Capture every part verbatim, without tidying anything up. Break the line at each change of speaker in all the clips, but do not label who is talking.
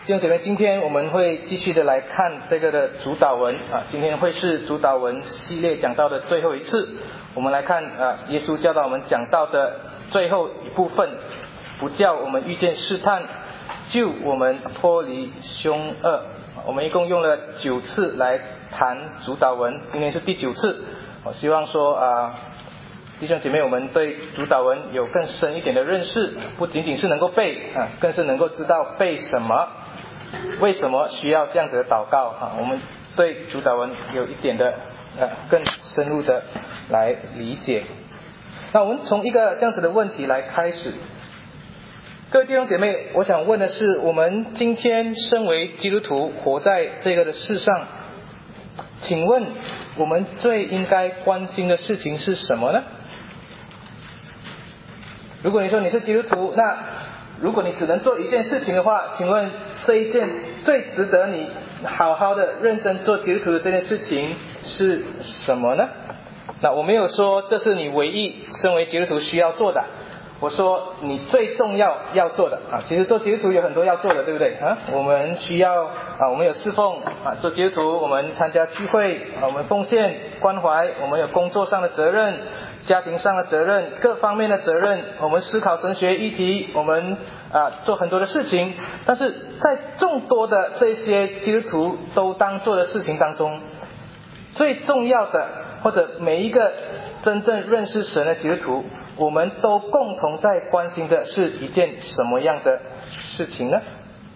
弟兄姐妹，今天我们会继续的来看这个的主导文啊，今天会是主导文系列讲到的最后一次。我们来看啊，耶稣教导我们讲到的最后一部分，不叫我们遇见试探，救我们脱离凶恶。我们一共用了九次来谈主导文，今天是第九次。我希望说啊，弟兄姐妹，我们对主导文有更深一点的认识，不仅仅是能够背啊，更是能够知道背什么。为什么需要这样子的祷告啊？我们对主导文有一点的呃更深入的来理解。那我们从一个这样子的问题来开始。各位弟兄姐妹，我想问的是，我们今天身为基督徒活在这个的世上，请问我们最应该关心的事情是什么呢？如果你说你是基督徒，那如果你只能做一件事情的话，请问这一件最值得你好好的认真做基督徒的这件事情是什么呢？那我没有说这是你唯一身为基督徒需要做的，我说你最重要要做的啊。其实做基督徒有很多要做的，对不对啊？我们需要啊，我们有侍奉啊，做基督徒我们参加聚会啊，我们奉献关怀，我们有工作上的责任，家庭上的责任，各方面的责任，我们思考神学议题，我们啊做很多的事情。但是在众多的这些基督徒都当做的事情当中，最重要的，或者每一个真正认识神的基督徒，我们都共同在关心的是一件什么样的事情呢？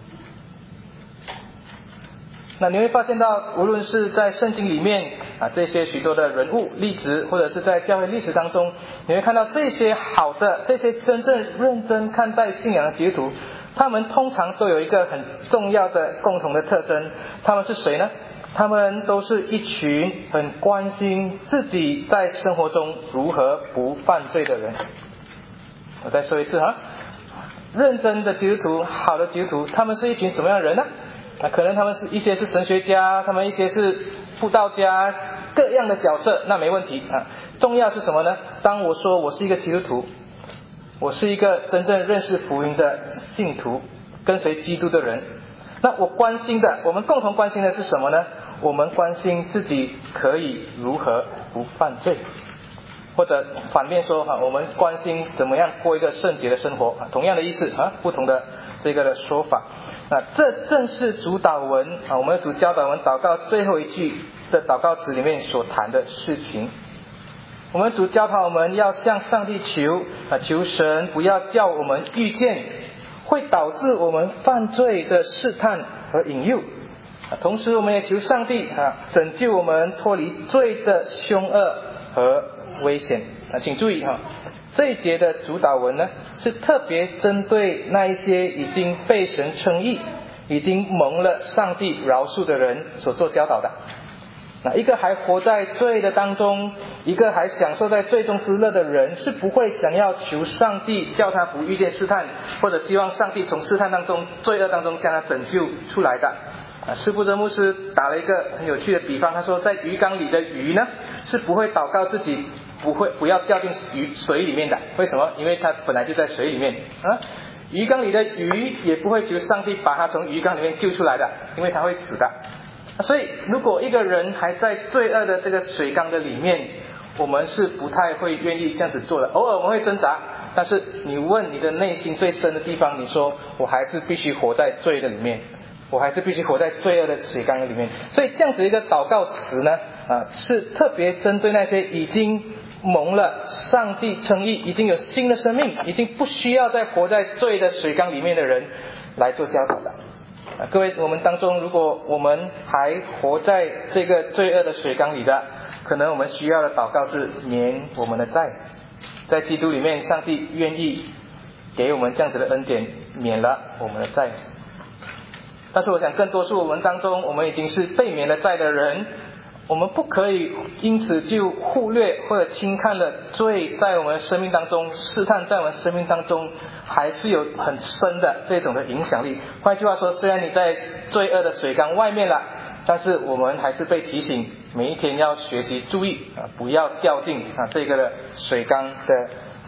那你会发现到，无论是在圣经里面啊，这些许多的人物例子，或者是在教会历史当中，你会看到这些好的，这些真正认真看待信仰的基督徒，他们通常都有一个很重要的共同的特征。他们是谁呢？他们都是一群很关心自己在生活中如何不犯罪的人。我再说一次哈，认真的基督徒，好的基督徒，他们是一群什么样的人呢？那可能他们是一些是神学家，他们一些是布道家，各样的角色，那没问题啊。重要是什么呢？当我说我是一个基督徒，我是一个真正认识福音的信徒，跟随基督的人，那我关心的，我们共同关心的是什么呢？我们关心自己可以如何不犯罪，或者反面说哈，我们关心怎么样过一个圣洁的生活，同样的意思啊，不同的这个的说法。那这正是主导文啊，我们的主教导文祷告最后一句的祷告词里面所谈的事情。我们主教导我们要向上帝求啊，求神不要叫我们遇见会导致我们犯罪的试探和引诱，同时我们也求上帝啊拯救我们脱离罪的凶恶和危险啊。请注意哈，这一节的主导文呢，是特别针对那一些已经被神称义、已经蒙了上帝饶恕的人所做教导的。那一个还活在罪的当中，一个还享受在罪中之乐的人，是不会想要求上帝叫他不遇见试探，或者希望上帝从试探当中、罪恶当中将他拯救出来的。啊，施布泽牧师打了一个很有趣的比方，他说在鱼缸里的鱼呢，是不会祷告自己不会不要掉进鱼水里面的。为什么？因为它本来就在水里面啊。鱼缸里的鱼也不会求上帝把它从鱼缸里面救出来的，因为它会死的。所以如果一个人还在罪恶的这个水缸的里面，我们是不太会愿意这样子做的。偶尔我们会挣扎，但是你问你的内心最深的地方，你说我还是必须活在罪的里面，我还是必须活在罪恶的水缸里面。所以这样子一个祷告词呢啊，是特别针对那些已经蒙了上帝称义，已经有新的生命，已经不需要再活在罪的水缸里面的人来做教导的。啊，各位，我们当中如果我们还活在这个罪恶的水缸里的，可能我们需要的祷告是免我们的债。在基督里面，上帝愿意给我们这样子的恩典，免了我们的债。但是我想更多数我们当中，我们已经是被免了债的人，我们不可以因此就忽略或者轻看了罪在我们的生命当中，试探在我们生命当中还是有很深的这种的影响力。换句话说，虽然你在罪恶的水缸外面了，但是我们还是被提醒每一天要学习注意啊，不要掉进啊这个的水缸的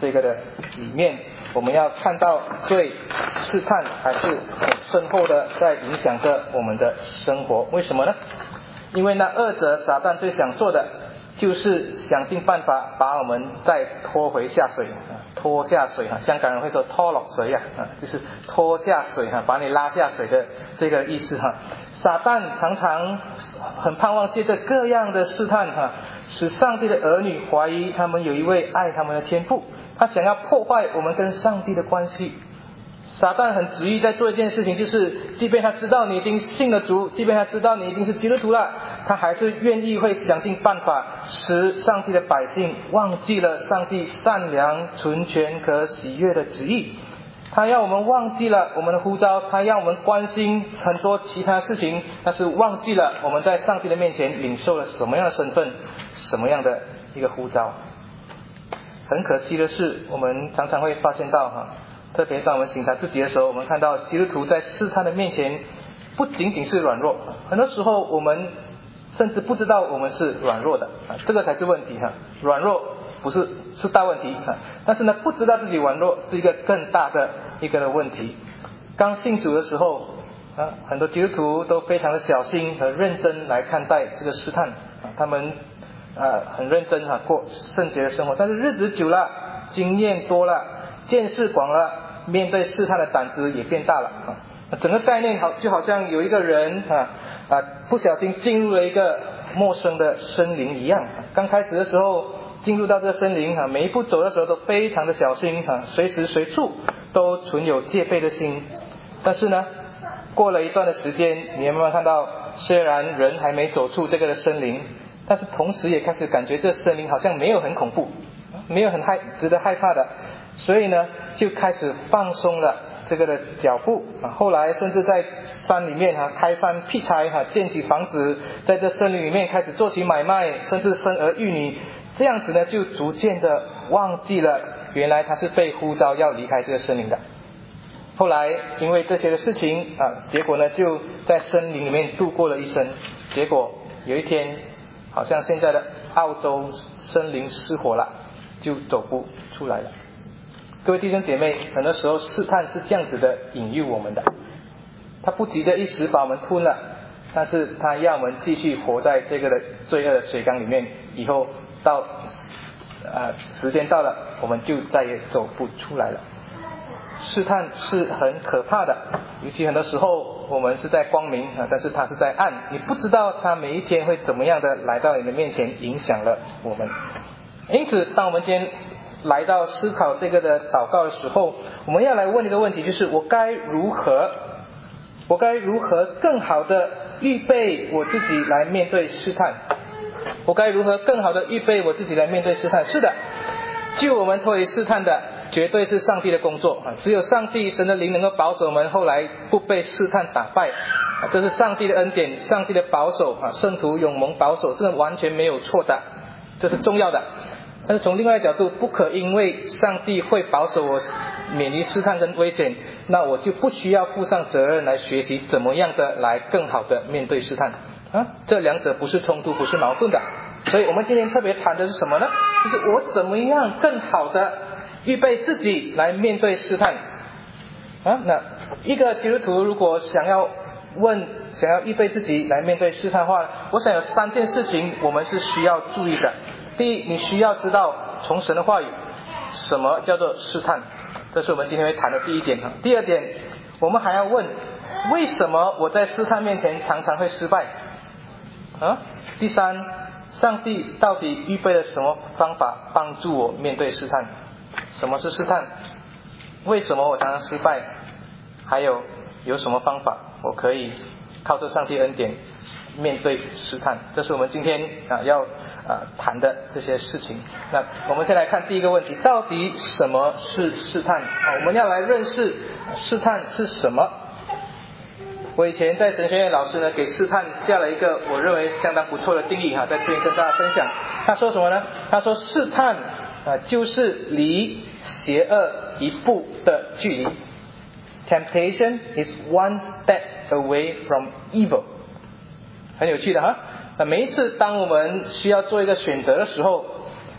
这个的里面，我们要看到罪试探还是很深厚的在影响着我们的生活。为什么呢？因为那恶者撒旦最想做的就是想尽办法把我们再拖回下水，拖下水哈，香港人会说拖落水啊，就是拖下水哈，把你拉下水的这个意思哈。撒旦常常很盼望借着各样的试探哈，使上帝的儿女怀疑他们有一位爱他们的天父，他想要破坏我们跟上帝的关系。撒旦很执意在做一件事情，就是即便他知道你已经信了主，即便他知道你已经是基督徒了，他还是愿意会想尽办法使上帝的百姓忘记了上帝善良纯全可喜悦的旨意。他要我们忘记了我们的呼召，他让我们关心很多其他事情，但是忘记了我们在上帝的面前领受了什么样的身份，什么样的一个呼召。很可惜的是，我们常常会发现到哈，特别当我们审查自己的时候，我们看到基督徒在试探的面前不仅仅是软弱，很多时候我们甚至不知道我们是软弱的，这个才是问题哈。软弱不是是大问题，但是呢，不知道自己软弱是一个更大的一个的问题。刚信主的时候啊，很多基督徒都非常的小心和认真来看待这个试探啊，他们啊很认真哈过圣洁的生活，但是日子久了，经验多了，见识广了，面对试探的胆子也变大了啊。整个概念好就好像有一个人啊啊不小心进入了一个陌生的森林一样。刚开始的时候进入到这个森林啊，每一步走的时候都非常的小心啊，随时随处都存有戒备的心。但是呢，过了一段的时间，你慢慢看到，虽然人还没走出这个的森林，但是同时也开始感觉这森林好像没有很恐怖，没有很害值得害怕的，所以呢，就开始放松了这个的脚步啊。后来甚至在山里面哈开山辟柴哈，建起房子，在这森林里面开始做起买卖，甚至生儿育女。这样子呢，就逐渐的忘记了原来他是被呼召要离开这个森林的。后来因为这些的事情啊，结果呢就在森林里面度过了一生。结果有一天，好像现在的澳洲森林失火了，就走不出来了。各位弟兄姐妹，很多时候试探是这样子的引诱我们的，他不急的一时把我们吞了，但是他要我们继续活在这个的罪恶的水缸里面，以后到呃时间到了，我们就再也走不出来了。试探是很可怕的，尤其很多时候我们是在光明啊，但是它是在暗，你不知道它每一天会怎么样的来到你的面前，影响了我们。因此当我们今天来到思考这个的祷告的时候，我们要来问一个问题，就是我该如何我该如何更好的预备我自己来面对试探？我该如何更好的预备我自己来面对试探？是的，救我们脱离试探的绝对是上帝的工作啊！只有上帝神的灵能够保守我们后来不被试探打败啊，这是上帝的恩典，上帝的保守啊，圣徒永蒙保守，这个完全没有错的，这是重要的。但是从另外一个角度，不可因为上帝会保守我免于试探跟危险，那我就不需要负上责任来学习怎么样的来更好的面对试探啊，这两者不是冲突，不是矛盾的。所以我们今天特别谈的是什么呢？就是我怎么样更好的预备自己来面对试探啊。那一个基督徒如果想要问想要预备自己来面对试探的话，我想有三件事情我们是需要注意的。第一，你需要知道从神的话语什么叫做试探，这是我们今天会谈的第一点。第二点，我们还要问为什么我在试探面前常常会失败啊？第三，上帝到底预备了什么方法帮助我面对试探？什么是试探？为什么我常常失败？还有有什么方法我可以靠着上帝恩典面对试探？这是我们今天啊要啊谈的这些事情。那我们先来看第一个问题，到底什么是试探？啊，我们要来认识试探是什么。我以前在神学院老师呢给试探下了一个我认为相当不错的定义哈，在这里跟大家分享。他说什么呢？他说试探啊就是离邪恶一步的距离。Temptation is one step away from evil。很有趣的哈。那每一次当我们需要做一个选择的时候，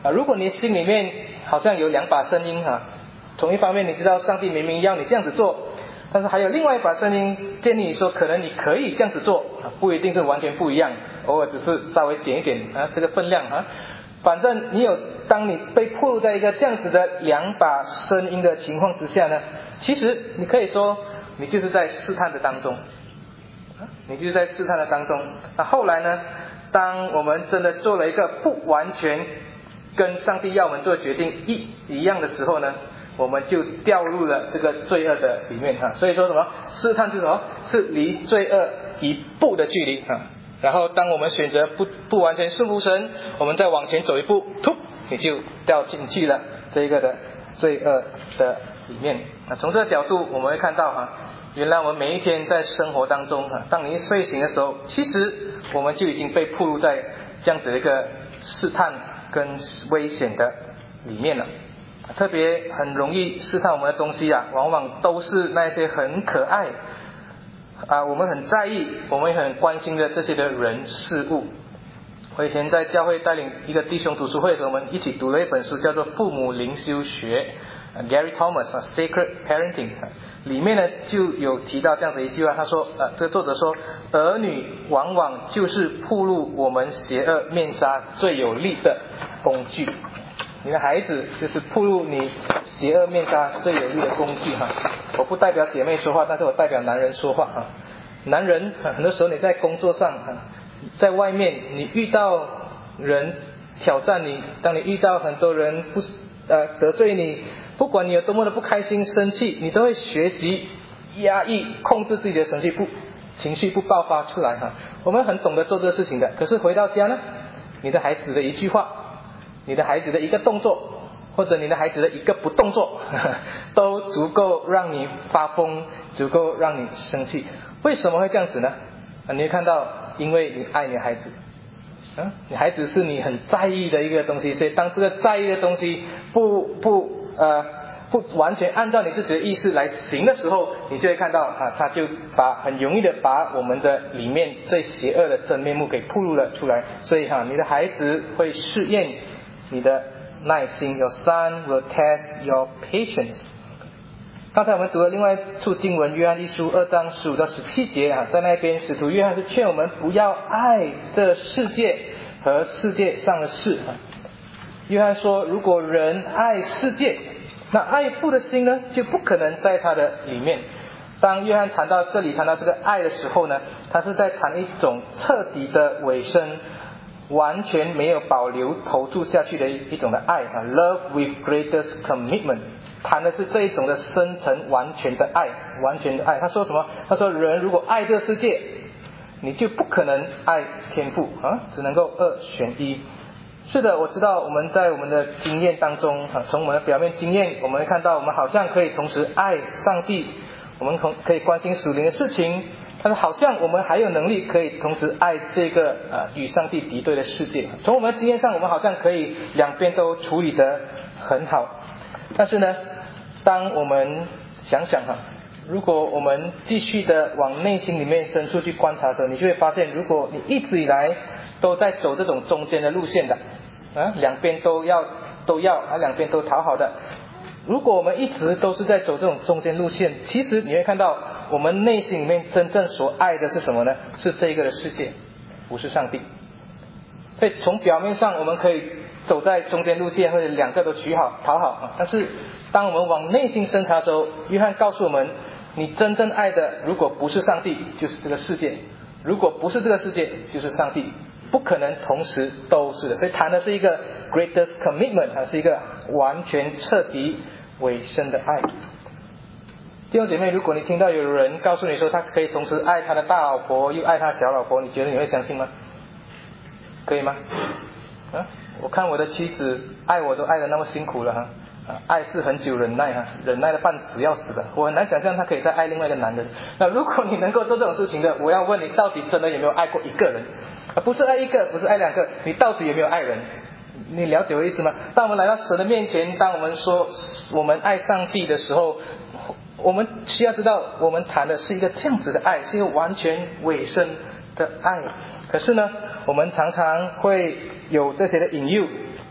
啊，如果你心里面好像有两把声音啊，从一方面你知道上帝明明要你这样子做，但是还有另外一把声音建议你说，可能你可以这样子做，啊，不一定是完全不一样，偶尔只是稍微减一点啊这个分量啊。反正你有，当你被暴露在一个这样子的两把声音的情况之下呢，其实你可以说你就是在试探的当中，你就是在试探的当中。那后来呢，当我们真的做了一个不完全跟上帝要我们做决定一一样的时候呢，我们就掉入了这个罪恶的里面哈。所以说什么试探是什么？是离罪恶一步的距离哈。然后当我们选择不不完全顺服神，我们再往前走一步，突你就掉进去了这个的罪恶的里面。啊，从这个角度我们会看到哈，原来我们每一天在生活当中哈，当你一睡醒的时候，其实我们就已经被暴露在这样子的一个试探跟危险的里面了。特别很容易试探我们的东西啊，往往都是那些很可爱啊，我们很在意，我们也很关心的这些的人事物。我以前在教会带领一个弟兄读书会的时候，我们一起读了一本书，叫做《父母灵修学》，Gary Thomas 啊 ，Sacred Parenting， 里面呢就有提到这样的一句话，他说，呃，这个作者说，儿女往往就是暴露我们邪恶面纱最有力的工具。你的孩子就是暴露你邪恶面纱最有力的工具哈。我不代表姐妹说话，但是我代表男人说话哈。男人很多时候你在工作上，在外面你遇到人挑战你，当你遇到很多人不呃得罪你，不管你有多么的不开心生气，你都会学习压抑控制自己的情绪，不情绪不爆发出来哈。我们很懂得做这个事情的，可是回到家呢，你的孩子的一句话，你的孩子的一个动作，或者你的孩子的一个不动作，呵呵都足够让你发疯，足够让你生气。为什么会这样子呢？啊，你会看到，因为你爱你的孩子，啊，你孩子是你很在意的一个东西，所以当这个在意的东西不不呃不完全按照你自己的意识来行的时候，你就会看到啊，他就把很容易的把我们的里面最邪恶的真面目给暴露了出来。所以哈、啊，你的孩子会试验你的耐心 ，Your son will test your patience。刚才我们读了另外一处经文，约翰一书二章十五到十七节啊，在那边使徒约翰是劝我们不要爱这世界和世界上的事啊。约翰说，如果人爱世界，那爱父的心呢，就不可能在他的里面。当约翰谈到这里谈到这个爱的时候呢，他是在谈一种彻底的委身，完全没有保留投注下去的一种的爱啊 ，love with greatest commitment， 谈的是这一种的深层完全的爱，完全的爱。他说什么？他说人如果爱这个世界，你就不可能爱天父啊，只能够二选一。是的，我知道我们在我们的经验当中啊，从我们的表面经验，我们会看到我们好像可以同时爱上帝，我们可以关心属灵的事情。但是好像我们还有能力可以同时爱这个呃与上帝敌对的世界。从我们的经验上，我们好像可以两边都处理得很好。但是呢，当我们想想哈，如果我们继续的往内心里面深处去观察的时候，你就会发现，如果你一直以来都在走这种中间的路线的啊，两边都要都要啊，两边都讨好的。如果我们一直都是在走这种中间路线，其实你会看到我们内心里面真正所爱的是什么呢？是这一个的世界，不是上帝。所以从表面上我们可以走在中间路线，或者两个都取好讨好，但是当我们往内心深查的时候，约翰告诉我们，你真正爱的如果不是上帝，就是这个世界；如果不是这个世界，就是上帝，不可能同时都是的。所以谈的是一个 greatest commitment， 它是一个完全彻底委身的爱。弟兄姐妹，如果你听到有人告诉你说他可以同时爱他的大老婆又爱他小老婆，你觉得你会相信吗？可以吗？啊，我看我的妻子爱我都爱得那么辛苦了哈，啊，爱是很久忍耐哈，忍耐的半死要死的，我很难想象他可以再爱另外一个男人。那如果你能够做这种事情的，我要问你，到底真的有没有爱过一个人？啊，不是爱一个，不是爱两个，你到底有没有爱人？你了解我的意思吗？当我们来到神的面前，当我们说我们爱上帝的时候，我们需要知道，我们谈的是一个这样子的爱，是一个完全委身的爱。可是呢，我们常常会有这些的引诱，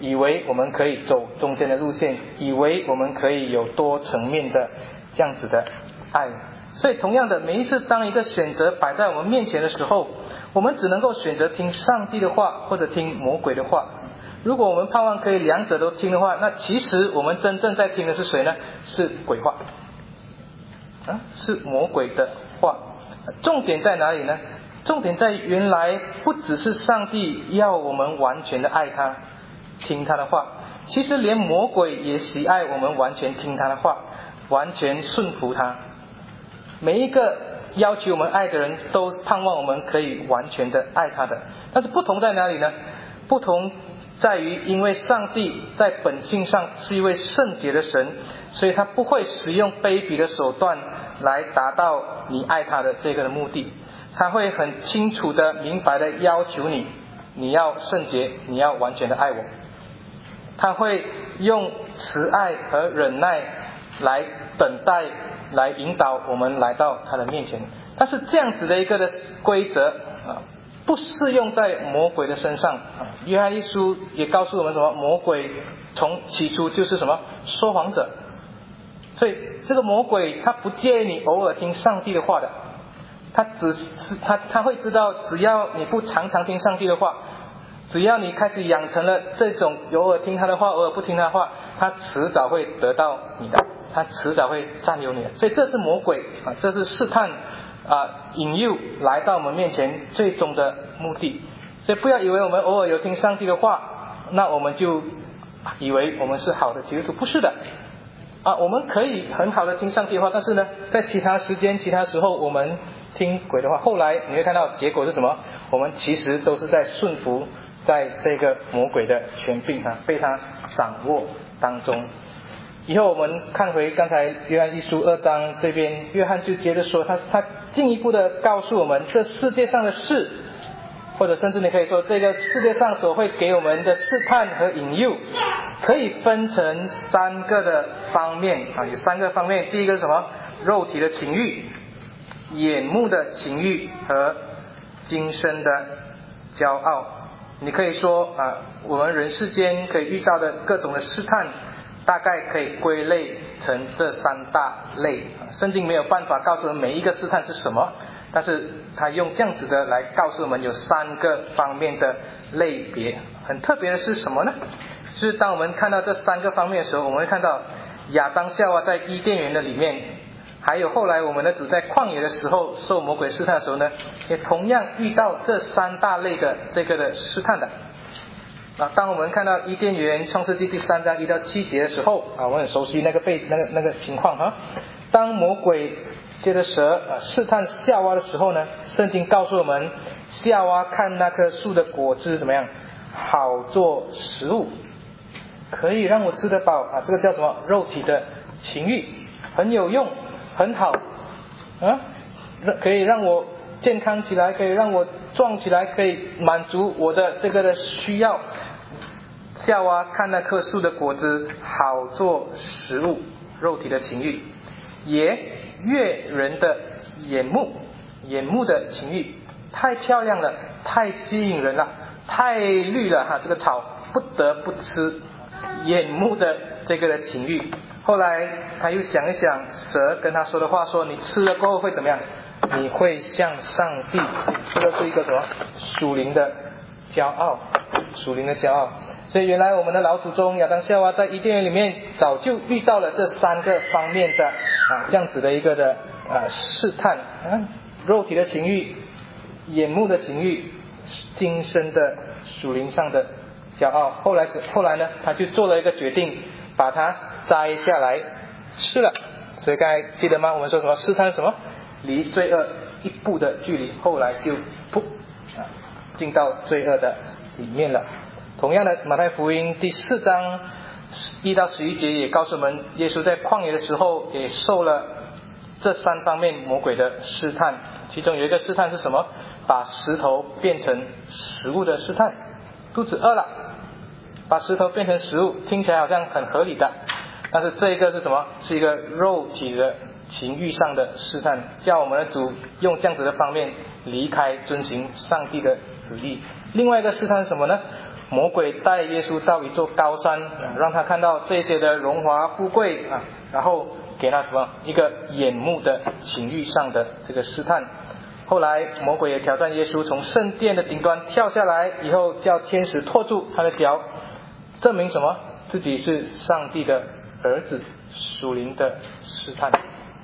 以为我们可以走中间的路线，以为我们可以有多层面的这样子的爱。所以同样的，每一次当一个选择摆在我们面前的时候，我们只能够选择听上帝的话，或者听魔鬼的话。如果我们盼望可以两者都听的话，那其实我们真正在听的是谁呢？是鬼话啊，是魔鬼的话。重点在哪里呢？重点在原来不只是上帝要我们完全的爱他，听他的话，其实连魔鬼也喜爱我们完全听他的话，完全顺服他。每一个要求我们爱的人都盼望我们可以完全的爱他的。但是不同在哪里呢？不同在于，因为上帝在本性上是一位圣洁的神，所以他不会使用卑鄙的手段来达到你爱他的这个的目的。他会很清楚的明白的要求你，你要圣洁，你要完全的爱我。他会用慈爱和忍耐来等待，来引导我们来到他的面前。但是这样子的一个的规则啊，不适用在魔鬼的身上啊。约翰一书也告诉我们什么？魔鬼从起初就是什么？说谎者。所以这个魔鬼他不介意你偶尔听上帝的话的，他只他他会知道，只要你不常常听上帝的话，只要你开始养成了这种偶尔听他的话，偶尔不听他的话，他迟早会得到你的，他迟早会占有你的。所以这是魔鬼啊，这是试探啊，引诱来到我们面前最终的目的。所以不要以为我们偶尔有听上帝的话，那我们就以为我们是好的基督徒，不是的啊。我们可以很好的听上帝的话，但是呢，在其他时间、其他时候我们听鬼的话，后来你会看到结果是什么？我们其实都是在顺服在这个魔鬼的权柄啊，被他掌握当中。以后我们看回刚才约翰一书二章这边，约翰就接着说，他他进一步的告诉我们，这世界上的事，或者甚至你可以说这个世界上所会给我们的试探和引诱，可以分成三个的方面啊，有三个方面。第一个是什么？肉体的情欲、眼目的情欲和今生的骄傲。你可以说啊，我们人世间可以遇到的各种的试探，大概可以归类成这三大类。圣经没有办法告诉我们每一个试探是什么，但是他用这样子的来告诉我们有三个方面的类别。很特别的是什么呢？就是当我们看到这三个方面的时候，我们会看到亚当夏娃在伊甸园的里面，还有后来我们的主在旷野的时候受魔鬼试探的时候呢，也同样遇到这三大类的这个的试探的啊。当我们看到伊甸园创世纪第三章一到七节的时候啊，我们很熟悉那个背那个那个情况哈。当魔鬼借着蛇啊试探夏娃的时候呢，圣经告诉我们，夏娃看那棵树的果子怎么样？好做食物，可以让我吃得饱啊，这个叫什么？肉体的情欲，很有用，很好啊，可以让我健康起来，可以让我壮起来，可以满足我的这个的需要。夏娃看那棵树的果子好做食物，肉体的情欲，也悦人的眼目，眼目的情欲，太漂亮了，太吸引人了，太绿了哈，这个草不得不吃，眼目的这个的情欲。后来他又想一想蛇跟他说的话，说你吃了过后会怎么样？你会像上帝。这个是一个什么？属灵的骄傲，属灵的骄傲。所以原来我们的老祖宗亚当夏娃在伊甸园里面早就遇到了这三个方面的啊这样子的一个的啊试探啊，肉体的情欲、眼目的情欲、今生的属灵上的骄傲。后来后来呢，他就做了一个决定，把它摘下来吃了。所以刚才记得吗？我们说什么？试探什么？离罪恶一步的距离，后来就噗啊进到罪恶的里面了。同样的，马太福音第四章一到十一节也告诉我们，耶稣在旷野的时候也受了这三方面魔鬼的试探。其中有一个试探是什么？把石头变成食物的试探。肚子饿了，把石头变成食物，听起来好像很合理的，但是这一个是什么？是一个肉体的情欲上的试探，叫我们的主用这样子的方面离开遵行上帝的旨意。另外一个试探是什么呢？ 魔鬼带耶稣到一座高山，让他看到这些的荣华富贵啊，然后给他什么一个眼目的情欲上的这个试探。后来魔鬼也挑战耶稣从圣殿的顶端跳下来，以后叫天使拖住他的脚，证明什么？自己是上帝的儿子，属灵的试探。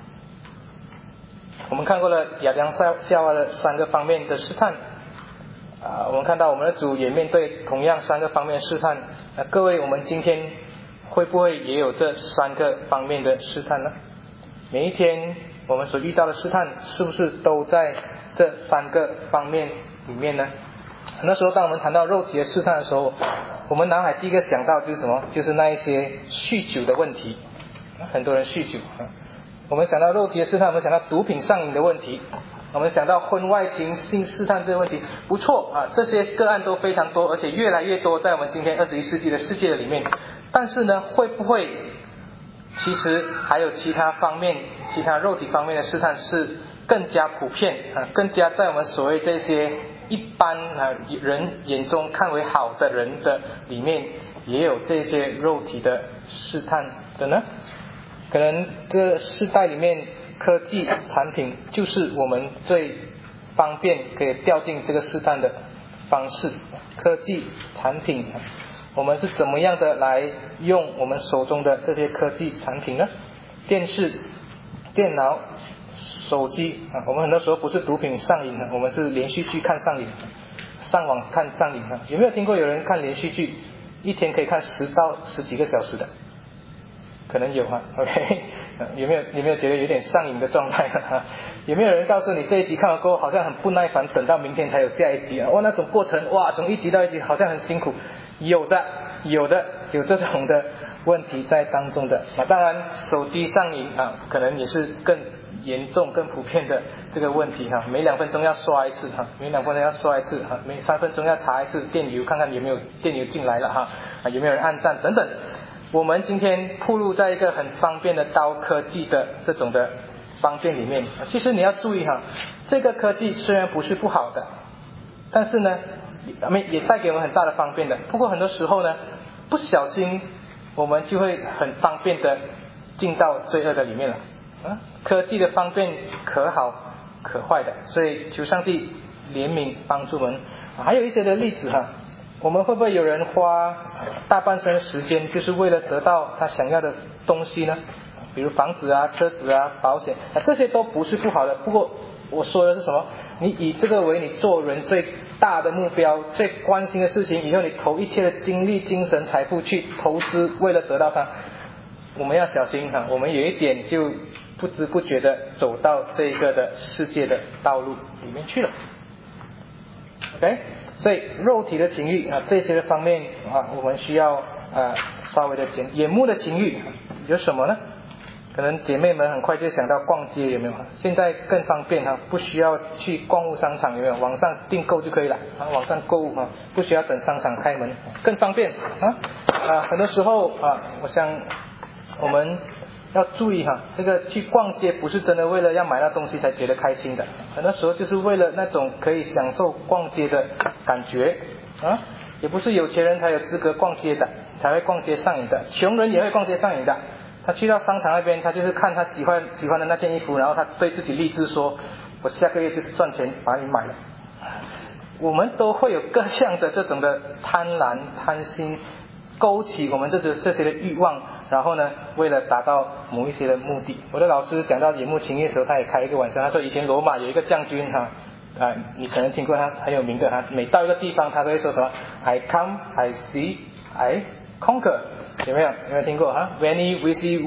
我们看过了亚当夏娃的三个方面的试探啊，我们看到我们的主也面对同样三个方面的试探。那各位，我们今天会不会也有这三个方面的试探呢？每一天我们所遇到的试探，是不是都在这三个方面里面呢？那时候当我们谈到肉体的试探的时候，我们脑海第一个想到就是什么？就是那一些酗酒的问题，很多人酗酒。我们想到肉体的试探，我们想到毒品上瘾的问题，我们想到婚外情、性试探这个问题。不错啊，这些个案都非常多，而且越来越多在我们今天二十一世纪的世界里面。但是呢，会不会其实还有其他方面、其他肉体方面的试探是更加普遍啊，更加在我们所谓这些一般啊人眼中看为好的人的里面，也有这些肉体的试探的呢？可能这个世代里面，科技产品就是我们最方便可以掉进这个试探的方式。科技产品，我们是怎么样的来用我们手中的这些科技产品呢？电视、电脑、手机啊，我们很多时候不是毒品上瘾的，我们是连续剧看上瘾，上网看上瘾的。有没有听过有人看连续剧一天可以看十到十几个小时的？可能有啊 ，OK， 有没有有没有觉得有点上瘾的状态呢？有没有人告诉你这一集看完过后好像很不耐烦，等到明天才有下一集啊？哇，那种过程哇，从一集到一集好像很辛苦。有的，有的，有这种的问题在当中的。那当然，手机上瘾啊，可能也是更严重、更普遍的这个问题哈。每两分钟要刷一次哈，每两分钟要刷一次哈，每三分钟要查一次电邮，看看有没有电邮进来了哈，啊有没有人按赞等等。我们今天暴露在一个很方便的高科技的这种的方便里面，其实你要注意哈，这个科技虽然不是不好的，但是呢，也带给我们很大的方便的。不过很多时候呢，不小心我们就会很方便的进到罪恶的里面了。啊，科技的方便可好可坏的，所以求上帝怜悯帮助我们。还有一些的例子哈。我们会不会有人花大半生的时间就是为了得到他想要的东西呢？比如房子啊、车子啊、保险啊，这些都不是不好的。不过我说的是什么？你以这个为你做人最大的目标、最关心的事情，以后你投一切的精力、精神、财富去投资，为了得到它，我们要小心哈。我们有一点就不知不觉的走到这一个的世界的道路里面去了。OK。所以肉体的情欲啊，这些的方面啊，我们需要啊稍微的减。眼目的情欲有什么呢？可能姐妹们很快就想到逛街，有没有？现在更方便哈，不需要去逛物商场，有没有？网上订购就可以了啊，网上购物啊，不需要等商场开门，更方便啊啊！很多时候啊，我想我们要注意哈，这个去逛街不是真的为了要买那东西才觉得开心的，很多时候就是为了那种可以享受逛街的感觉啊，也不是有钱人才有资格逛街的，才会逛街上瘾的，穷人也会逛街上瘾的。他去到商场那边，他就是看他喜欢喜欢的那件衣服，然后他对自己立志说，我下个月就是赚钱把你买了。我们都会有各样的这种的贪婪、贪心，勾起我们这些这些的欲望，然后呢，为了达到某一些的目的。我的老师讲到眼目情欲的时候，他也开一个玩笑，他说以前罗马有一个将军哈，啊，你可能听过他很有名的，他每到一个地方，他都会说什么 I come, I see, I conquer， 有没有？有没有听过哈 ？Veni vidi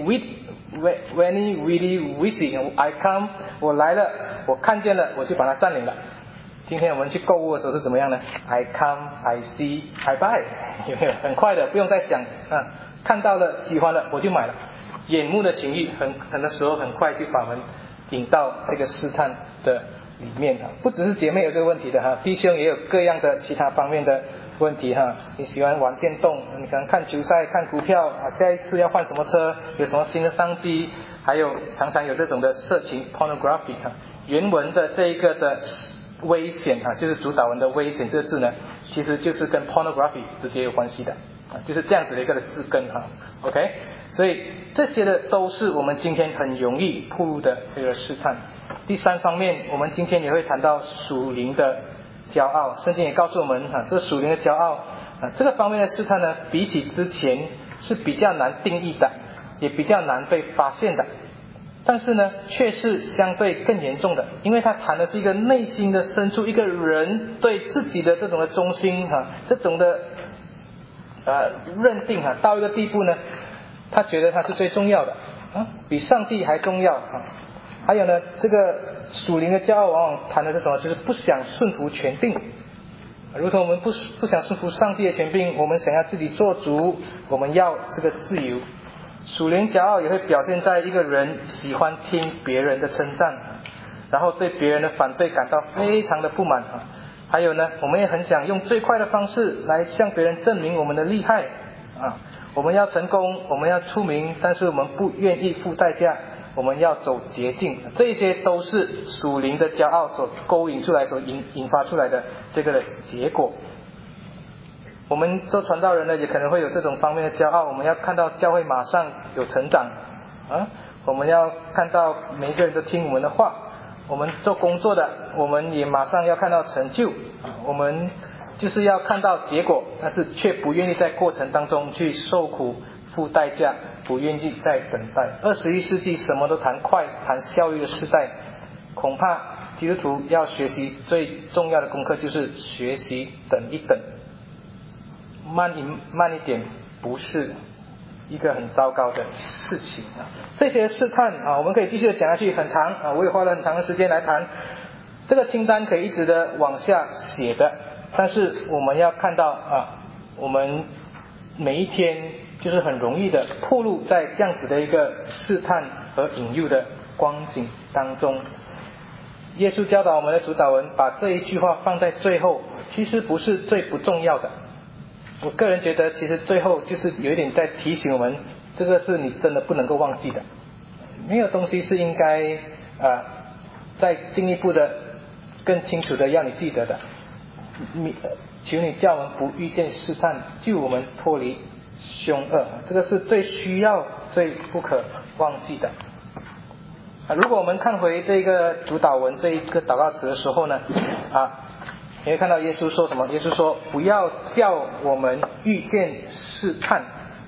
vidi vidi vidi I come， 我来了，我看见了，我就把它占领了。今天我们去购物的时候是怎么样呢 ？I come, I see, I buy， 有没有？很快的，不用再想啊，看到了，喜欢了，我就买了。眼目的情欲很很多时候很快就把我们引到这个试探的里面哈。不只是姐妹有这个问题的哈，弟兄也有各样的其他方面的问题哈。你喜欢玩电动，你可能看球赛、看股票啊，下一次要换什么车，有什么新的商机，还有常常有这种的色情 pornography 哈。原文的这一个的危险啊，就是主导文的危险这个字呢，其实就是跟 pornography 直接有关系的啊，就是这样子的一个字根哈 ，OK， 所以这些的都是我们今天很容易暴露的这个试探。第三方面，我们今天也会谈到属灵的骄傲，圣经也告诉我们啊，这属灵的骄傲啊，这个方面的试探呢，比起之前是比较难定义的，也比较难被发现的。但是呢，却是相对更严重的，因为它谈的是一个内心的深处，一个人对自己的这种的中心哈、啊，这种的呃认定哈、啊，到一个地步呢，他觉得他是最重要的啊，比上帝还重要啊。还有呢，这个属灵的骄傲往往谈的是什么？就是不想顺服权柄，如同我们不不想顺服上帝的权柄，我们想要自己做主，我们要这个自由。属灵骄傲也会表现在一个人喜欢听别人的称赞，然后对别人的反对感到非常的不满啊。还有呢，我们也很想用最快的方式来向别人证明我们的厉害啊，我们要成功，我们要出名，但是我们不愿意付代价，我们要走捷径，这些都是属灵的骄傲所勾引出来、所引引发出来的这个的结果。我们做传道人呢，也可能会有这种方面的骄傲，我们要看到教会马上有成长啊，我们要看到每一个人都听我们的话，我们做工作的，我们也马上要看到成就，我们就是要看到结果，但是却不愿意在过程当中去受苦、付代价，不愿意再等待。二十一世纪什么都谈快、谈效率的时代，恐怕基督徒要学习最重要的功课就是学习等一等。慢一慢一点不是一个很糟糕的事情啊。这些试探啊，我们可以继续的讲下去，很长啊，我也花了很长的时间来谈。这个清单可以一直的往下写的，但是我们要看到啊，我们每一天就是很容易的暴露在这样子的一个试探和引诱的光景当中。耶稣教导我们的主导文，把这一句话放在最后，其实不是最不重要的。我个人觉得其实最后就是有一点在提醒我们，这个是你真的不能够忘记的，没有东西是应该呃再进一步的更清楚的让你记得的。你求你叫我们不遇见试探，救我们脱离凶恶，这个是最需要最不可忘记的啊。如果我们看回这个主导文这一个祷告词的时候呢啊，你会看到耶稣说什么？耶稣说不要叫我们遇见试探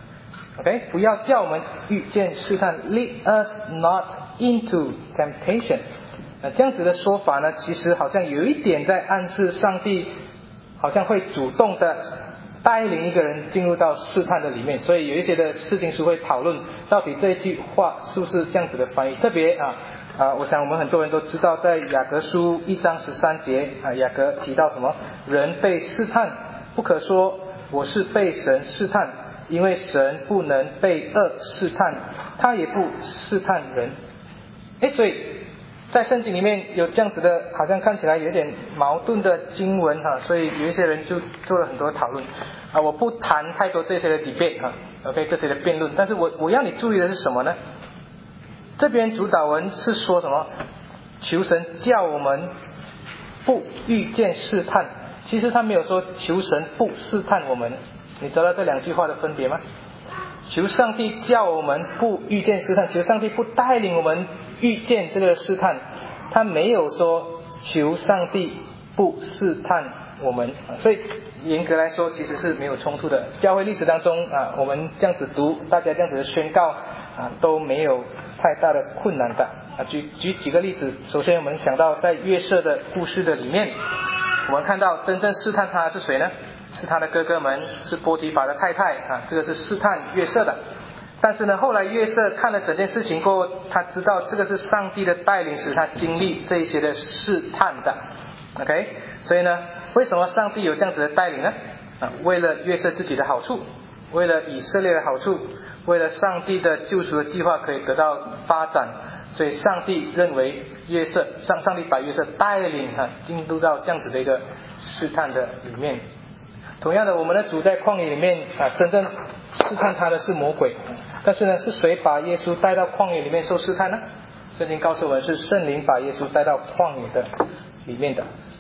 OK， 不要叫我们遇见试探 Lead us not into temptation。 那这样子的说法呢，其实好像有一点在暗示上帝好像会主动的带领一个人进入到试探的里面，所以有一些的释经书会讨论到底这一句话是不是这样子的翻译。特别啊啊，我想我们很多人都知道，在雅各书一章十三节啊，雅各提到什么？人被试探，不可说我是被神试探，因为神不能被恶试探，他也不试探人。诶，所以在圣经里面有这样子的，好像看起来有点矛盾的经文哈、啊，所以有一些人就做了很多讨论啊。我不谈太多这些的 debate 哈、啊、，OK， 这些的辩论，但是我我要你注意的是什么呢？这边主导文是说什么？求神叫我们不遇见试探，其实他没有说求神不试探我们。你知道这两句话的分别吗？求上帝叫我们不遇见试探，求上帝不带领我们遇见这个试探，他没有说求上帝不试探我们，所以严格来说其实是没有冲突的。教会历史当中啊，我们这样子读，大家这样子的宣告啊，都没有太大的困难的啊。举举几个例子，首先我们想到在约瑟的故事的里面，我们看到真正试探他是谁呢？是他的哥哥们，是波提法的太太啊，这个是试探约瑟的。但是呢，后来约瑟看了整件事情过后，他知道这个是上帝的带领使他经历这一些的试探的 OK， 所以呢，为什么上帝有这样子的带领呢？啊，为了约瑟自己的好处，为了以色列的好处，为了上帝的救赎的计划可以得到发展，所以上帝认为约瑟上上帝把约瑟带领啊进入到这样子的一个试探的里面。同样的，我们的主在旷野里面啊，真正试探他的是魔鬼，但是呢，是谁把耶稣带到旷野里面受试探呢？圣经告诉我们是圣灵把耶稣带到旷野的里面的。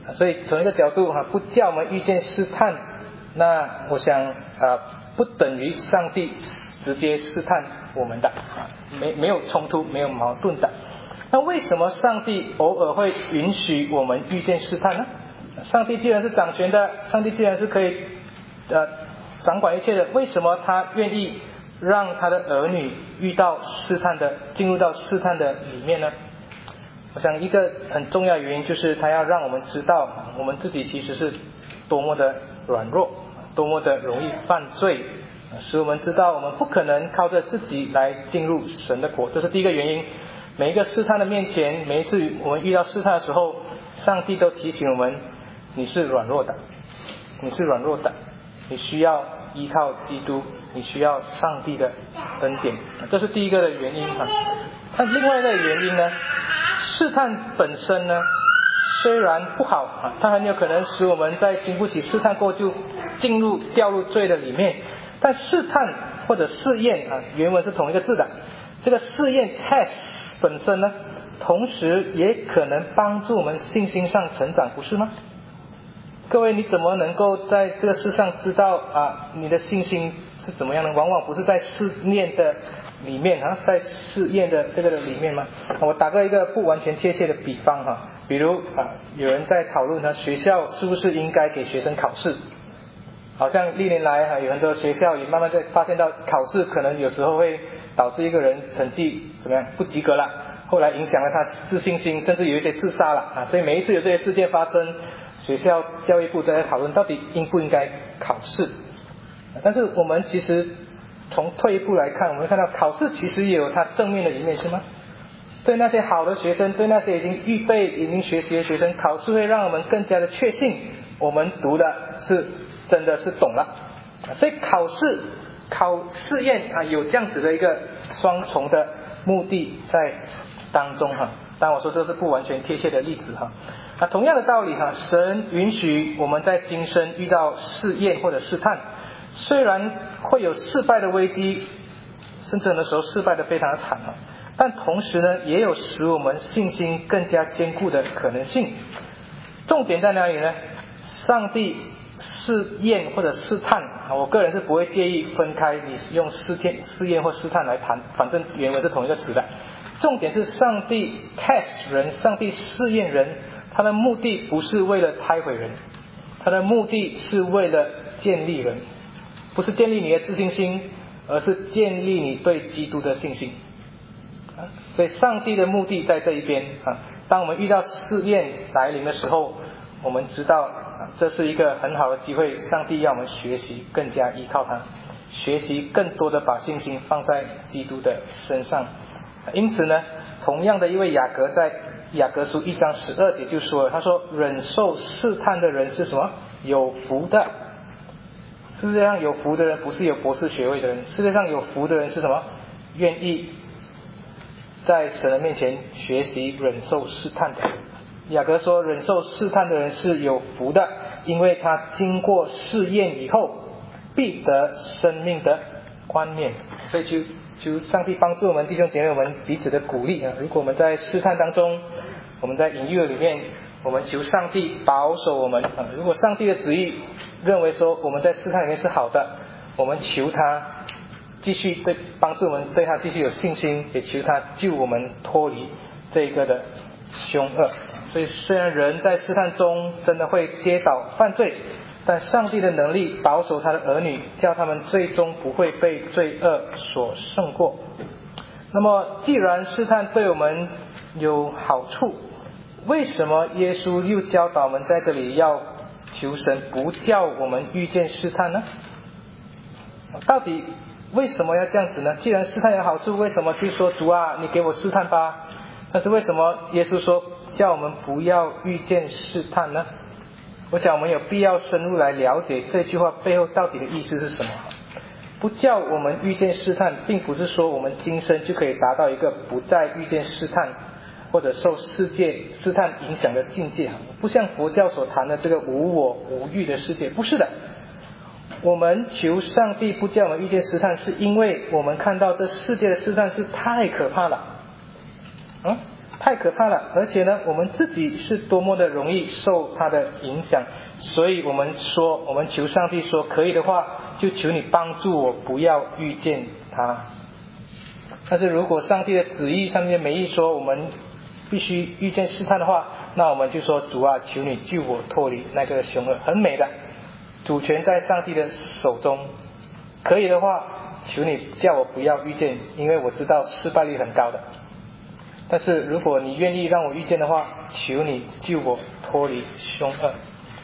所以从一个角度哈，不叫我们遇见试探，那我想啊，不等于上帝直接试探我们的啊，没没有冲突，没有矛盾的。那为什么上帝偶尔会允许我们遇见试探呢？上帝既然是掌权的，上帝既然是可以呃掌管一切的，为什么他愿意让他的儿女遇到试探的，进入到试探的里面呢？我想一个很重要的原因就是他要让我们知道，我们自己其实是多么的软弱，多么的容易犯罪，使我们知道我们不可能靠着自己来进入神的国，这是第一个原因。每一个试探的面前，每一次我们遇到试探的时候，上帝都提醒我们，你是软弱的，你是软弱的，你需要依靠基督，你需要上帝的恩典，这是第一个的原因啊。那另外一个原因呢，试探本身呢虽然不好啊，它很有可能使我们在经不起试探过就进入掉入罪的里面，但试探或者试验啊，原文是同一个字的，这个试验 test 本身呢，同时也可能帮助我们信心上成长，不是吗？各位，你怎么能够在这个世上知道啊你的信心是怎么样的？往往不是在试验的里面啊，在试验的这个的里面吗？我打个一个不完全贴切的比方哈，比如啊，有人在讨论呢，学校是不是应该给学生考试？好像历年来啊，有很多学校也慢慢在发现到考试可能有时候会导致一个人成绩怎么样不及格了，后来影响了他自信心，甚至有一些自杀了啊。所以每一次有这些事件发生，学校教育部在讨论到底应不应该考试。但是我们其实从退一步来看，我们看到考试其实也有它正面的一面，是吗？对那些好的学生，对那些已经预备已经学习的学生，考试会让我们更加的确信我们读的是真的是懂了。所以考试考试验啊，有这样子的一个双重的目的在当中哈。当然我说这是不完全贴切的例子哈。啊，同样的道理哈，神允许我们在今生遇到试验或者试探，虽然会有失败的危机，甚至很多时候失败的非常的惨啊，但同时呢，也有使我们信心更加坚固的可能性。重点在哪里呢？上帝试验或者试探啊，我个人是不会介意分开，你用试验、试验或试探来谈，反正原文是同一个词的。重点是上帝 test 人，上帝试验人，他的目的不是为了拆毁人，他的目的是为了建立人，不是建立你的自信心，而是建立你对基督的信心。所以上帝的目的在这一边啊。当我们遇到试验来临的时候，我们知道啊，这是一个很好的机会，上帝要我们学习更加依靠他，学习更多的把信心放在基督的身上。因此呢，同样的一位雅各在雅各书一章十二节就说了，他说忍受试探的人是什么？有福的。世界上有福的人不是有博士学位的人，世界上有福的人是什么？愿意在神的面前学习忍受试探的。雅各说忍受试探的人是有福的，因为他经过试验以后必得生命的冠冕。所以就求上帝帮助我们弟兄姐妹，我们彼此的鼓励啊！如果我们在试探当中，我们在隐喻里面，我们求上帝保守我们啊！如果上帝的旨意认为说我们在试探里面是好的，我们求他继续对帮助我们，对他继续有信心，也求他救我们脱离这个的凶恶。所以虽然人在试探中真的会跌倒犯罪，但上帝的能力保守他的儿女，叫他们最终不会被罪恶所胜过。那么既然试探对我们有好处，为什么耶稣又教导我们在这里要求神不叫我们遇见试探呢？到底为什么要这样子呢？既然试探有好处，为什么就说主啊，你给我试探吧？但是为什么耶稣说叫我们不要遇见试探呢？我想我们有必要深入来了解这句话背后到底的意思是什么。不叫我们遇见试探，并不是说我们今生就可以达到一个不再遇见试探或者受世界试探影响的境界，不像佛教所谈的这个无我无欲的世界，不是的。我们求上帝不叫我们遇见试探，是因为我们看到这世界的试探是太可怕了，嗯， 太可怕了，而且呢，我们自己是多么的容易受它的影响，所以我们说，我们求上帝说，可以的话，就求你帮助我，不要遇见它。但是如果上帝的旨意、上帝的美意说我们必须遇见试探的话，那我们就说，主啊，求你救我脱离那个凶恶。很美的，主权在上帝的手中，可以的话，求你叫我不要遇见，因为我知道失败率很高的。但是如果你愿意让我遇见的话，求你救我脱离凶恶。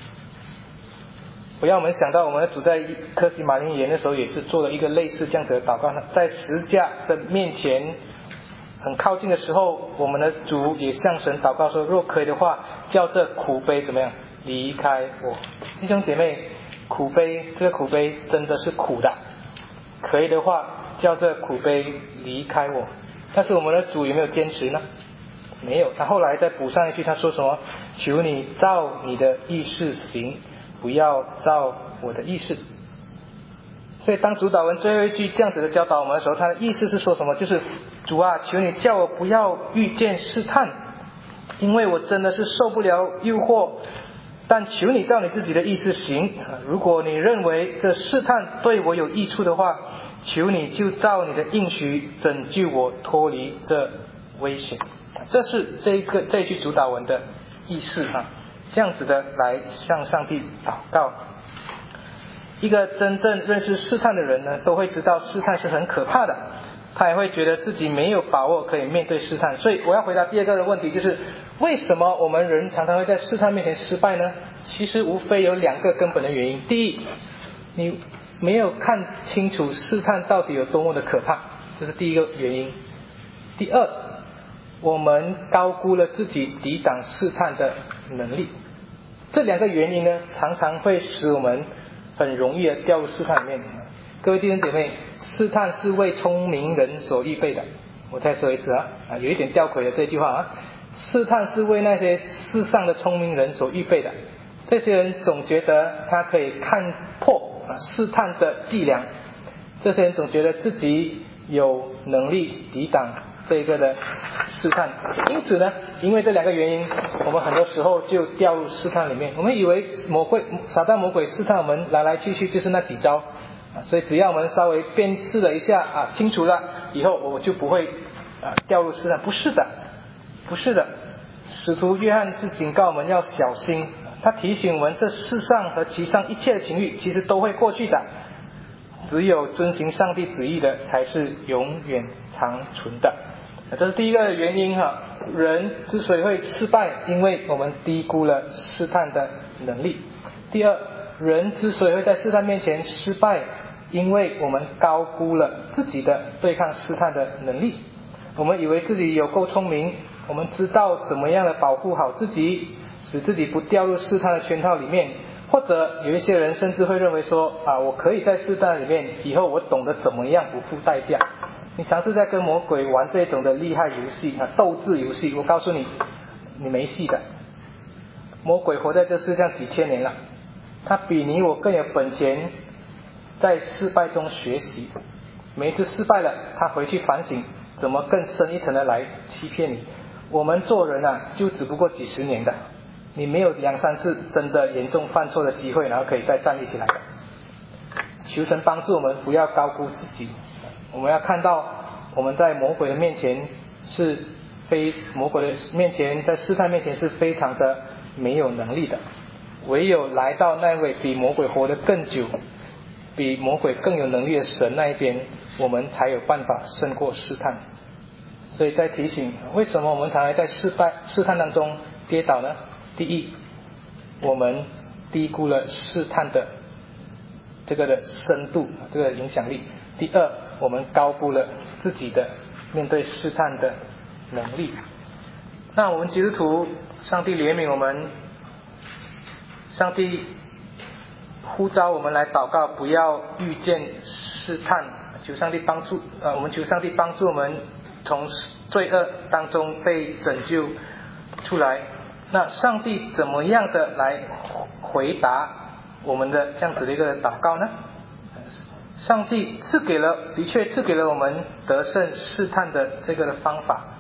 我让我们想到我们的主在客西马尼园的时候也是做了一个类似这样子的祷告，在十架的面前很靠近的时候，我们的主也向神祷告说，若可以的话，叫这苦杯怎么样离开我。弟兄姐妹，苦杯，这个苦杯真的是苦的，可以的话叫这苦杯离开我。但是我们的主有没有坚持呢？没有，他后来再补上一句，他说什么？求你照你的意思行，不要照我的意思。所以当主祷文最后一句这样子的教导我们的时候，他的意思是说什么？就是主啊，求你叫我不要遇见试探，因为我真的是受不了诱惑，但求你照你自己的意思行。如果你认为这试探对我有益处的话，求你就照你的应许拯救我脱离这危险。这是这一个这一句主祷文的意思啊，这样子的来向上帝祷告。一个真正认识试探的人呢，都会知道试探是很可怕的，他也会觉得自己没有把握可以面对试探。所以我要回答第二个的问题，就是为什么我们人常常会在试探面前失败呢？其实无非有两个根本的原因。第一，你没有看清楚试探到底有多么的可怕，这是第一个原因。第二，我们高估了自己抵挡试探的能力。这两个原因呢，常常会使我们很容易的掉入试探里面。各位弟兄姐妹，试探是为聪明人所预备的。我再说一次啊，啊有一点吊诡的这句话啊，试探是为那些世上的聪明人所预备的。这些人总觉得他可以看破啊试探的伎俩，这些人总觉得自己有能力抵挡这个的试探。因此呢，因为这两个原因，我们很多时候就掉入试探里面。我们以为魔鬼撒旦魔鬼试探我们来来去去就是那几招啊，所以只要我们稍微辨识了一下啊，清楚了以后，我就不会啊掉入试探。不是的，不是的。使徒约翰是警告我们要小心，他提醒我们这世上和其上一切的情欲其实都会过去的，只有遵行上帝旨意的才是永远长存的。这是第一个原因哈，人之所以会失败，因为我们低估了试探的能力。第二，人之所以会在试探面前失败，因为我们高估了自己的对抗试探的能力。我们以为自己有够聪明，我们知道怎么样的保护好自己，使自己不掉入试探的圈套里面。或者有一些人甚至会认为说啊，我可以在试探里面，以后我懂得怎么样不付代价。你尝试在跟魔鬼玩这种的厉害游戏啊，斗智游戏，我告诉你，你没戏的。魔鬼活在这世上几千年了，他比你我更有本钱在失败中学习。每一次失败了，他回去反省怎么更深一层的来欺骗你。我们做人啊，就只不过几十年的，你没有两三次真的严重犯错的机会，然后可以再站立起来的。求神帮助我们不要高估自己，我们要看到我们在魔鬼的面前是非魔鬼的面前，在试探面前是非常的没有能力的。唯有来到那位比魔鬼活得更久，比魔鬼更有能力的神那一边，我们才有办法胜过试探。所以在提醒，为什么我们常常在试败试探当中跌倒呢？第一，我们低估了试探的这个的深度，这个影响力。第二，我们高估了自己的面对试探的能力。那我们基督徒，上帝怜悯我们，上帝呼召我们来祷告，不要遇见试探，求上帝帮助呃，我们求上帝帮助我们从罪恶当中被拯救出来。那上帝怎么样的来回答我们的这样子的一个祷告呢？上帝赐给了，的确赐给了我们得胜试探的这个的方法，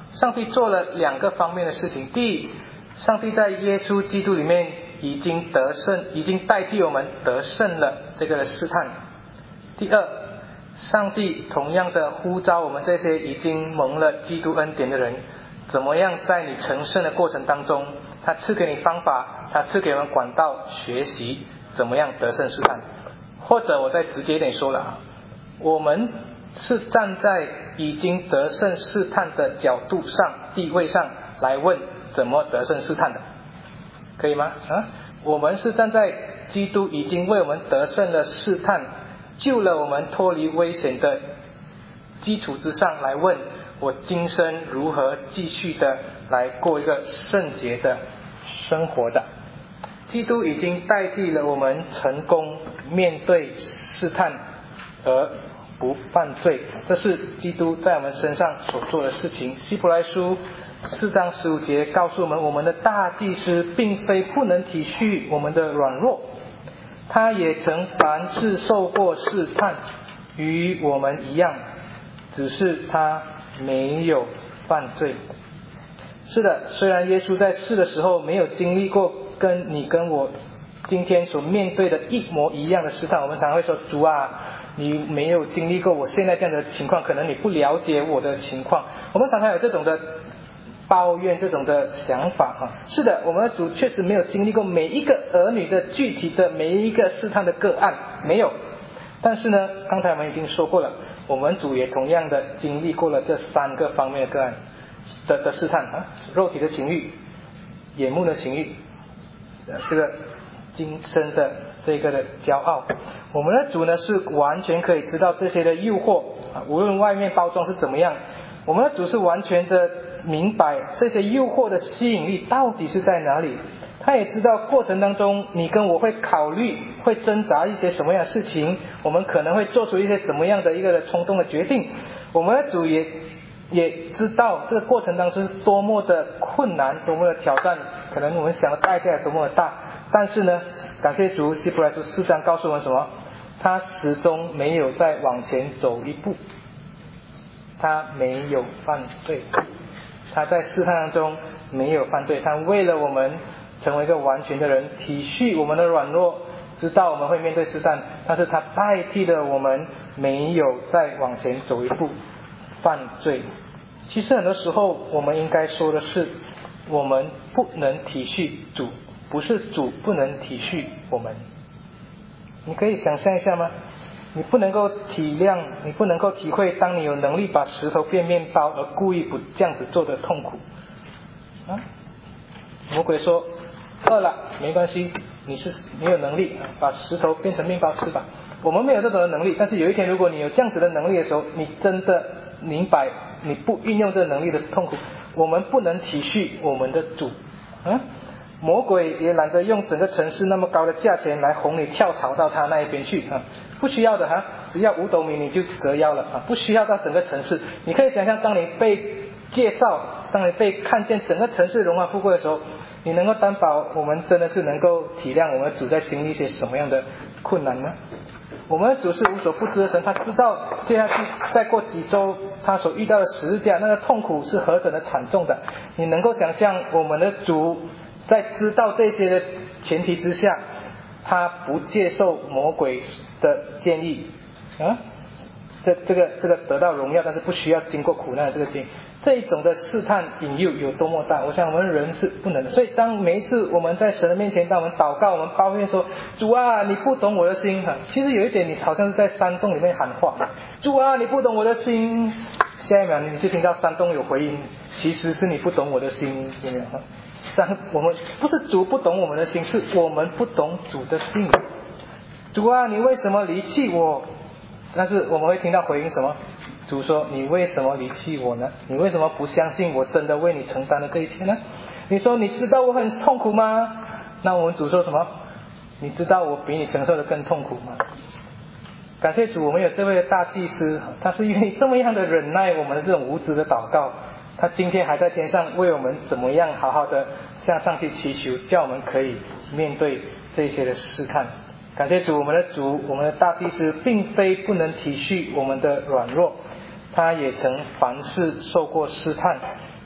上帝做了两个方面的事情。第一，上帝在耶稣基督里面已经得胜，已经代替我们得胜了这个试探。第二，上帝同样的呼召我们这些已经蒙了基督恩典的人，怎么样在你成圣的过程当中，他赐给你方法，他赐给我们管道学习怎么样得胜试探。或者我再直接一点说了，我们是站在已经得胜试探的角度上、地位上来问怎么得胜试探的，可以吗？啊，我们是站在基督已经为我们得胜了试探，救了我们脱离危险的基础之上来问我今生如何继续的来过一个圣洁的生活的。基督已经代替了我们成功面对试探而不犯罪，这是基督在我们身上所做的事情。希伯来书四章十五节告诉我们，我们的大祭司并非不能体恤我们的软弱，他也曾凡事受过试探，与我们一样，只是他没有犯罪。是的，虽然耶稣在世的时候没有经历过跟你跟我今天所面对的一模一样的试探，我们常会说，主啊，你没有经历过我现在这样的情况，可能你不了解我的情况。我们常常有这种的抱怨，这种的想法啊。是的，我们的主确实没有经历过每一个儿女的具体的每一个试探的个案，没有。但是呢，刚才我们已经说过了，我们主也同样的经历过了这三个方面的个案的的试探啊，肉体的情欲、眼目的情欲，这个今生的这个的骄傲。我们的主呢是完全可以知道这些的诱惑啊，无论外面包装是怎么样，我们的主是完全的明白这些诱惑的吸引力到底是在哪里。他也知道过程当中你跟我会考虑，会挣扎一些什么样的事情，我们可能会做出一些怎么样的一个冲动的决定。我们的主也也知道这个过程当中是多么的困难，多么的挑战，可能我们想的代价多么的大。但是呢，感谢主，希伯来书四章告诉我们什么？他始终没有再往前走一步，他没有犯罪，他在试探当中没有犯罪，他为了我们成为一个完全的人，体恤我们的软弱，知道我们会面对试探，但是他代替了我们没有再往前走一步犯罪。其实很多时候我们应该说的是，我们不能体恤主，不是主不能体恤我们。你可以想象一下吗？你不能够体谅，你不能够体会，当你有能力把石头变面包而故意不这样子做的痛苦啊！魔鬼说，饿了没关系，你是没有能力把石头变成面包吃吧。我们没有这种的能力，但是有一天如果你有这样子的能力的时候，你真的明白你不运用这个能力的痛苦。我们不能体恤我们的主啊！魔鬼也懒得用整个城市那么高的价钱来哄你跳槽到他那一边去啊，不需要的哈，只要五斗米你就折腰了啊，不需要到整个城市。你可以想象，当你被介绍，当你被看见整个城市荣华富贵的时候，你能够担保我们真的是能够体谅我们的主在经历一些什么样的困难吗？我们的主是无所不知的神，他知道接下去再过几周他所遇到的十字架那个痛苦是何等的惨重的。你能够想象我们的主在知道这些的前提之下，他不接受魔鬼的建议啊，这这个这个得到荣耀但是不需要经过苦难的这个建议，这一种的试探引诱有多么大，我想我们人是不能的。所以当每一次我们在神的面前，当我们祷告，我们抱怨说，主啊你不懂我的心啊，其实有一点你好像是在山洞里面喊话，主啊你不懂我的心，下一秒你就听到山洞有回音，其实是你不懂我的心，有没有？山我们不是主不懂我们的心，是我们不懂主的心。主啊你为什么离弃我？但是我们会听到回应什么？主说，你为什么离弃我呢？你为什么不相信我真的为你承担了这一切呢？你说你知道我很痛苦吗？那我们主说什么？你知道我比你承受的更痛苦吗？感谢主，我们有这位大祭司，他是愿意这么样的忍耐我们的这种无知的祷告，他今天还在天上为我们怎么样好好的向上帝祈求，叫我们可以面对这些的试探。感谢主，我们的主，我们的大祭司并非不能体恤我们的软弱，他也曾凡事受过试探，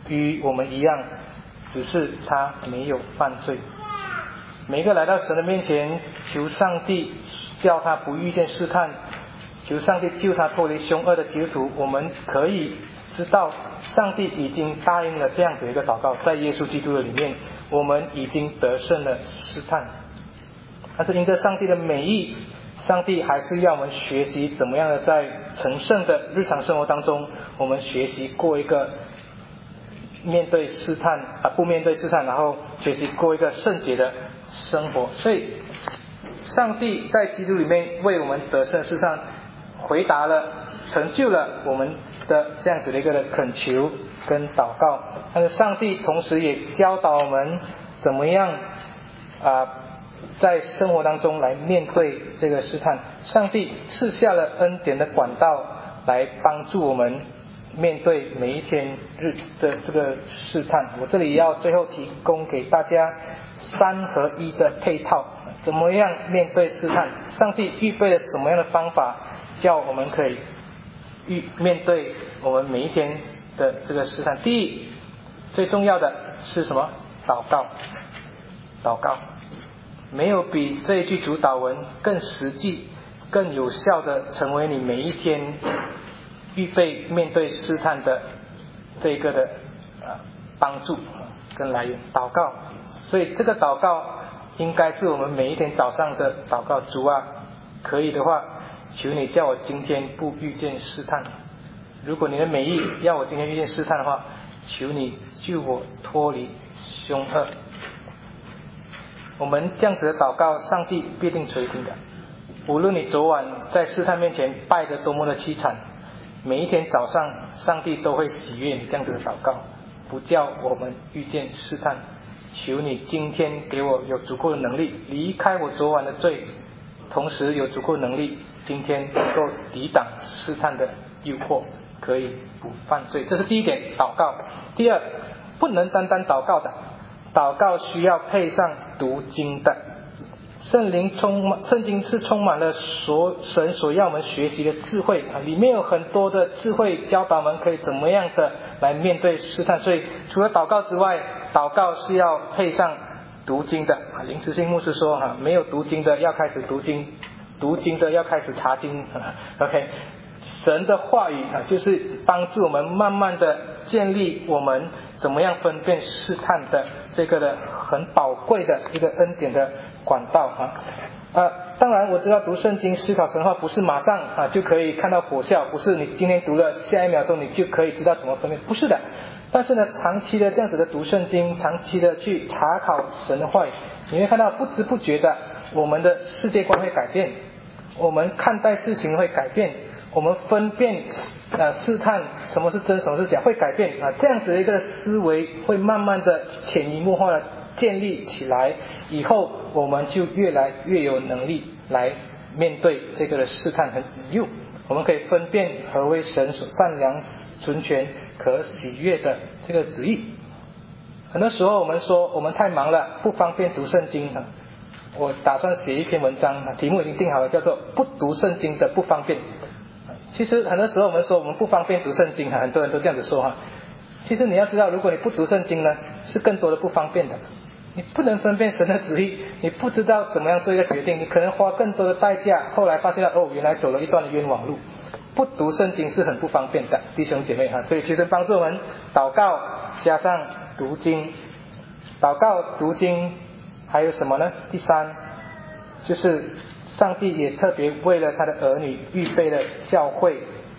与我们一样，只是他没有犯罪。每个来到神的面前，求上帝叫他不遇见试探，求上帝救他脱离凶恶的基督徒，我们可以知道上帝已经答应了这样子一个祷告，在耶稣基督的里面，我们已经得胜了试探。但是因着上帝的美意，上帝还是要我们学习怎么样的在成圣的日常生活当中，我们学习过一个面对试探啊不面对试探，然后学习过一个圣洁的生活。所以上帝在基督里面为我们得胜试探回答了，成就了我们的这样子的一个恳求跟祷告。但是上帝同时也教导我们怎么样啊在生活当中来面对这个试探。上帝赐下了恩典的管道来帮助我们面对每一天日子的这个试探。我这里要最后提供给大家三合一的配套，怎么样面对试探？上帝预备了什么样的方法，叫我们可以预面对我们每一天的这个试探？第一，最重要的是什么？祷告。祷告。没有比这一句主祷文更实际、更有效的成为你每一天预备面对试探的这一个的呃帮助跟来源。祷告，所以这个祷告应该是我们每一天早上的祷告。主啊，可以的话，求你叫我今天不遇见试探。如果你的美意要我今天遇见试探的话，求你救我脱离凶恶。我们这样子的祷告，上帝必定垂听的。无论你昨晚在试探面前败得多么的凄惨，每一天早上上帝都会喜悦你这样子的祷告，不叫我们遇见试探。求你今天给我有足够的能力离开我昨晚的罪，同时有足够能力今天能够抵挡试探的诱惑，可以不犯罪。这是第一点，祷告。第二，不能单单祷告的，祷告需要配上读经的。圣灵充满，圣经是充满了所神所要我们学习的智慧啊，里面有很多的智慧教导我们可以怎么样的来面对试探。所以除了祷告之外，祷告是要配上读经的啊。林慈信牧师说哈、啊，没有读经的要开始读经，读经的要开始查经。啊、OK， 神的话语啊，就是帮助我们慢慢的建立我们怎么样分辨试探的这个的很宝贵的一个恩典的管道啊。呃，当然我知道读圣经思考神话不是马上啊就可以看到果效，不是你今天读了下一秒钟你就可以知道怎么分辨，不是的。但是呢，长期的这样子的读圣经，长期的去查考神的话语，你会看到不知不觉的我们的世界观会改变，我们看待事情会改变，我们分辨呃试探什么是真什么是假会改变啊，这样子的一个思维会慢慢的潜移默化的建立起来，以后我们就越来越有能力来面对这个的试探和引诱，我们可以分辨何为神所善良纯全可喜悦的这个旨意。很多时候我们说我们太忙了，不方便读圣经啊。我打算写一篇文章，题目已经定好了，叫做不读圣经的不方便。其实很多时候我们说我们不方便读圣经，很多人都这样子说哈。其实你要知道，如果你不读圣经呢，是更多的不方便的。你不能分辨神的旨意，你不知道怎么样做一个决定，你可能花更多的代价，后来发现了哦，原来走了一段的冤枉路。不读圣经是很不方便的，弟兄姐妹哈。所以其实帮助我们祷告加上读经，祷告读经还有什么呢？第三，就是上帝也特别为了他的儿女预备了教会，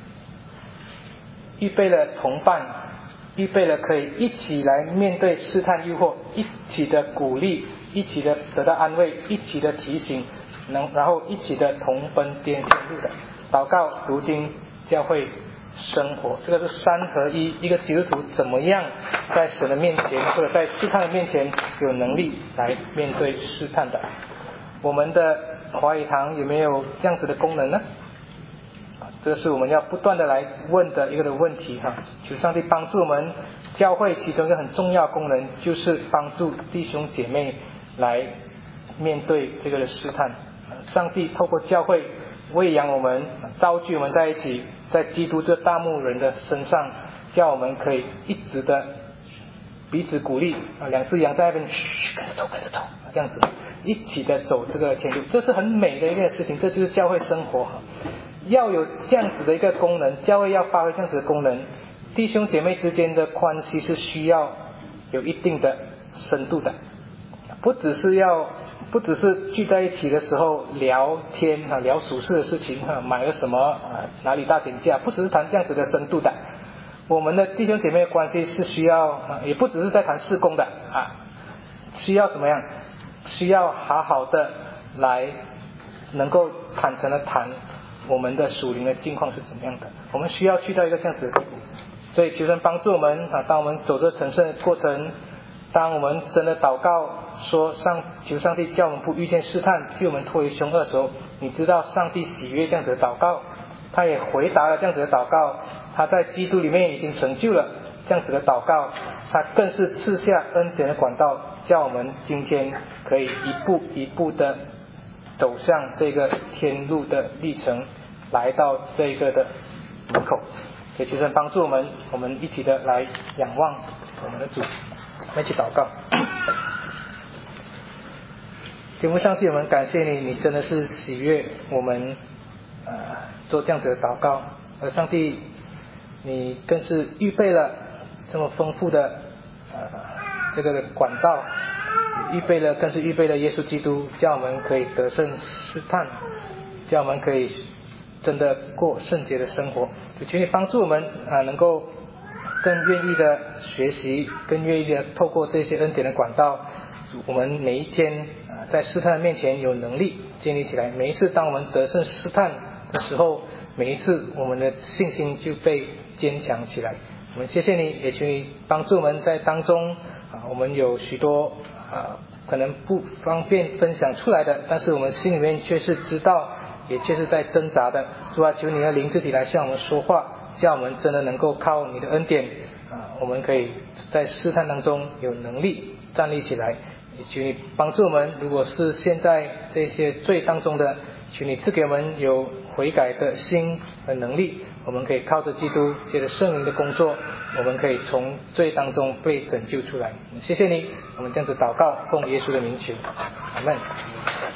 预备了同伴，预备了可以一起来面对试探诱惑，一起的鼓励，一起的得到安慰，一起的提醒，能然后一起的同奔颠天路的祷告、读经、教会生活，这个是三合一。一个基督徒怎么样在神的面前或者在试探的面前有能力来面对试探的？我们的华语堂有没有这样子的功能呢？这是我们要不断的来问的一个的问题哈。求上帝帮助我们。教会其中一个很重要的功能就是帮助弟兄姐妹来面对这个的试探。上帝透过教会喂养我们，召聚我们在一起，在基督这大牧人的身上，叫我们可以一直的彼此鼓励啊，两只羊在那边嘘跟着走跟着走，这样子一起的走这个天路，这是很美的一件事情，这就是教会生活。要有这样子的一个功能，教会要发挥这样子的功能，弟兄姐妹之间的关系是需要有一定的深度的，不只是要不只是聚在一起的时候聊天啊，聊属世的事情啊，买了什么啊，哪里大减价，不只是谈这样子的深度的。我们的弟兄姐妹的关系是需要啊，也不只是在谈事工的啊，需要怎么样？需要好好的来能够坦诚的谈我们的属灵的境况是怎么样的。我们需要去到一个这样子的地步，所以求神帮助我们啊，当我们走着成圣的过程，当我们真的祷告说上求上帝叫我们不遇见试探，替我们脱离凶恶的时候，你知道上帝喜悦这样子的祷告，他也回答了这样子的祷告，他在基督里面已经成就了这样子的祷告，他更是赐下恩典的管道，叫我们今天可以一步一步的走向这个天路的历程，来到这个的门口。所以求神帮助我们，我们一起的来仰望我们的主，我们一起祷告。天父上帝，我们感谢你，你真的是喜悦我们呃做这样子的祷告，而上帝你更是预备了这么丰富的呃这个的管道，预备了更是预备了耶稣基督，叫我们可以得胜试探，叫我们可以真的过圣洁的生活。就求你帮助我们啊、呃，能够更愿意的学习，更愿意的透过这些恩典的管道，我们每一天啊、呃、在试探面前有能力建立起来。每一次当我们得胜试探的时候，每一次我们的信心就被坚强起来。我们谢谢你，也求你帮助我们在当中啊，我们有许多啊可能不方便分享出来的，但是我们心里面却是知道，也却是在挣扎的。主啊，求你的灵自己来向我们说话，叫我们真的能够靠你的恩典啊，我们可以在试探当中有能力站立起来。也求你帮助我们，如果是现在这些罪当中的，求你赐给我们有悔改的心和能力，我们可以靠着基督借着圣灵的工作，我们可以从罪当中被拯救出来。谢谢你，我们这样子祷告，奉耶稣的名求，阿们。